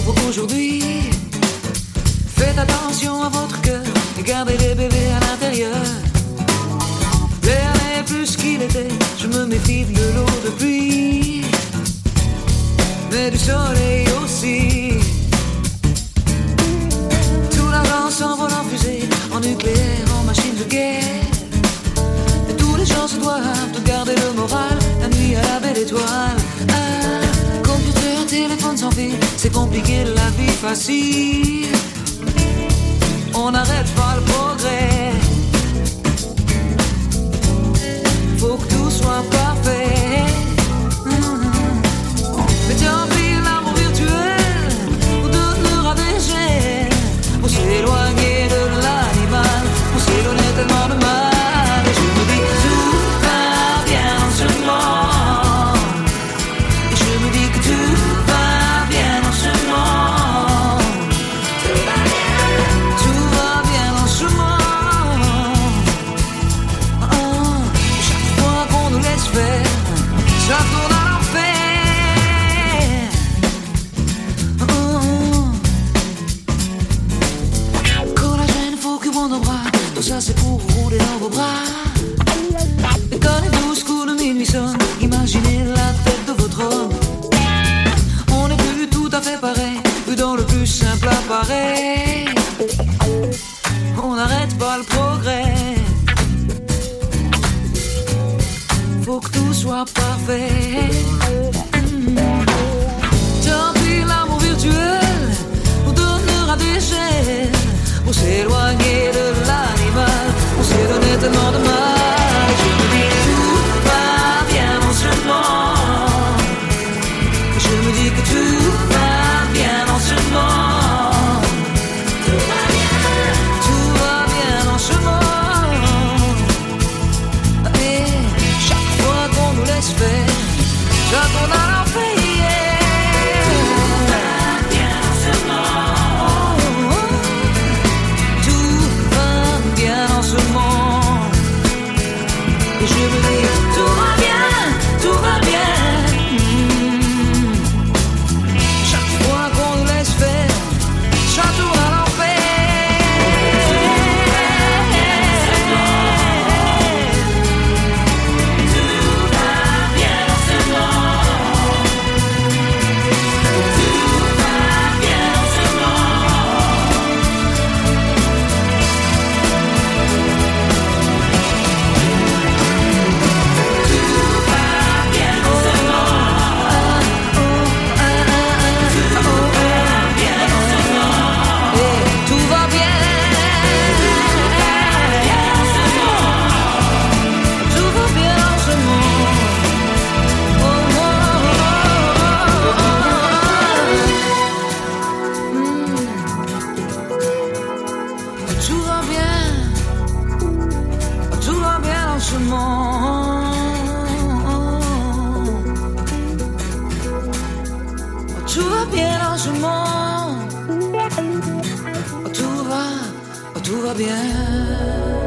pour aujourd'hui. Faites attention à votre cœur et gardez les bébés à l'intérieur. L'air n'est plus ce qu'il était, je me méfie de l'eau de pluie, mais du soleil aussi. Tout l'argent s'envole en fusée, en nucléaire, en machine de guerre. Et tous les gens se doivent de garder le moral la nuit à la belle étoile. Computer, téléphone sans fil, c'est compliqué de la vie facile. On n'arrête pas le progrès. Faut que tout soit parfait. Mais tant pis, l'amour virtuel vous donnera des gènes pour s'éloigner de l'animal, pour s'éloigner tellement de mal. Et je me dis tout va bien en ce moment. Et je me dis que tout va bien en ce moment. Tout va bien en ce moment. Chaque fois qu'on nous laisse faire, ça tourne à l'enfer. Collagène, faut que bon nos bras, tout ça c'est pour rouler dans vos bras. Et quand les 12 coups de minuit sonnent, imaginez la tête de votre homme. On n'est plus tout à fait pareil, vu dans le plus simple appareil. On n'arrête pas le progrès. Faut que tout soit parfait. Tant pis, l'amour virtuel nous donnera des gènes pour s'éloigner de l'animal. On s'est donné tellement de mal. Je me dis tout va bien en ce moment. Je me dis que tout va bien en ce moment. Tout va bien en ce moment. Et chaque fois qu'on nous laisse faire, ça tourne à l'enfer. Et je me dis, tout va bien, tout va bien. Chaque fois qu'on nous laisse faire, ça tourne à l'enfer. Tout va bien en ce moment. Tout va bien en ce tout va bien en ce monde. Tout va bien.